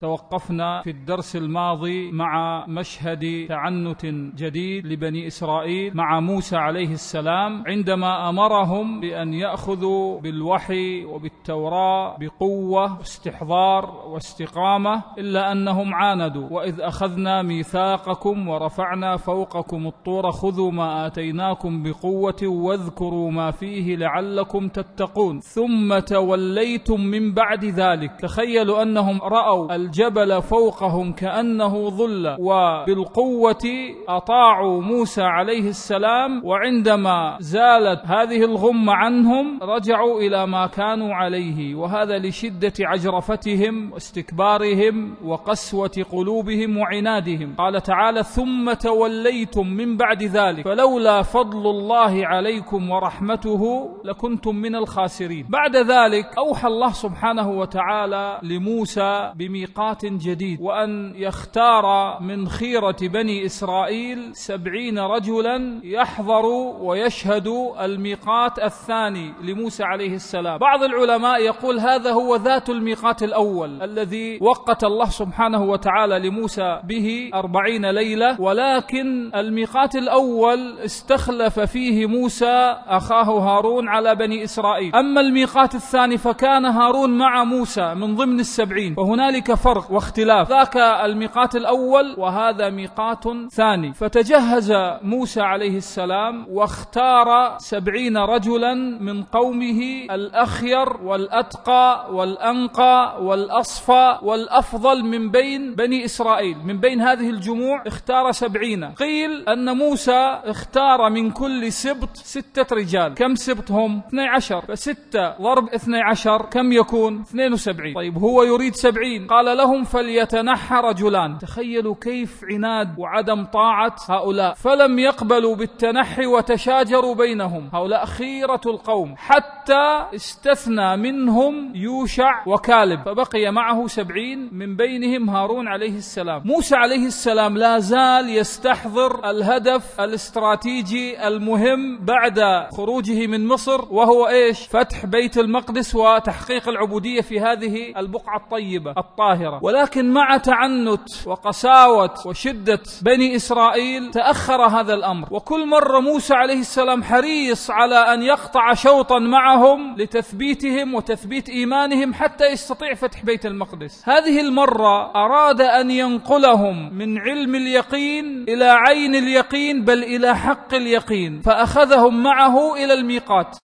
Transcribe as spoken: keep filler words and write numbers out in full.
توقفنا في الدرس الماضي مع مشهد تعنت جديد لبني إسرائيل مع موسى عليه السلام عندما أمرهم بأن يأخذوا بالوحي وبالتوراة بقوة واستحضار واستقامة، إلا أنهم عاندوا. وإذ أخذنا ميثاقكم ورفعنا فوقكم الطور خذوا ما آتيناكم بقوة واذكروا ما فيه لعلكم تتقون ثم توليتم من بعد ذلك. تخيلوا أنهم رأوا الجبل فوقهم كأنه ظل، وبالقوة أطاعوا موسى عليه السلام، وعندما زالت هذه الغمة عنهم رجعوا إلى ما كانوا عليه، وهذا لشدة عجرفتهم واستكبارهم وقسوة قلوبهم وعنادهم. قال تعالى: ثم توليتم من بعد ذلك فلولا فضل الله عليكم ورحمته لكنتم من الخاسرين. بعد ذلك أوحى الله سبحانه وتعالى لموسى بميقات جديد، وأن يختار من خيرة بني إسرائيل سبعين رجلا يحضروا ويشهدوا الميقات الثاني لموسى عليه السلام. بعض العلماء يقول هذا هو ذات الميقات الأول الذي وقت الله سبحانه وتعالى لموسى به أربعين ليلة، ولكن الميقات الأول استخلف فيه موسى أخاه هارون على بني إسرائيل. أما الميقات الثاني فكان هارون مع موسى من ضمن السبعين، وهنالك فرق واختلاف، ذاك الميقات الأول وهذا ميقات ثاني. فتجهز موسى عليه السلام واختار سبعين رجلا من قومه الأخير والأتقى والأنقى والأصفى والأفضل من بين بني إسرائيل. من بين هذه الجموع اختار سبعين. قيل أن موسى اختار من كل سبط ستة رجال. كم سبط هم؟ اثني عشر، فستة ضرب اثني عشر كم يكون؟ اثنين وسبعين. طيب هو يريد سبعين، قال لهم فليتنحى رجلان. تخيلوا كيف عناد وعدم طاعة هؤلاء، فلم يقبلوا بالتنحي وتشاجروا بينهم. هؤلاء خيرة القوم، حتى استثنى منهم يوشع وكالب، فبقي معه سبعين من بينهم هارون عليه السلام. موسى عليه السلام لا زال يستحضر الهدف الاستراتيجي المهم بعد خروجه من مصر، وهو إيش؟ فتح بيت المقدس وتحقيق العبودية في هذه البقعة الطيبة الطاهرة. ولكن مع تعنت وقساوة وشدة بني إسرائيل تأخر هذا الأمر، وكل مرة موسى عليه السلام حريص على أن يقطع شوطا معهم لتثبيتهم وتثبيت إيمانهم حتى يستطيع فتح بيت المقدس. هذه المرة أراد أن ينقلهم من علم اليقين إلى عين اليقين، بل إلى حق اليقين، فأخذهم معه إلى الميقات.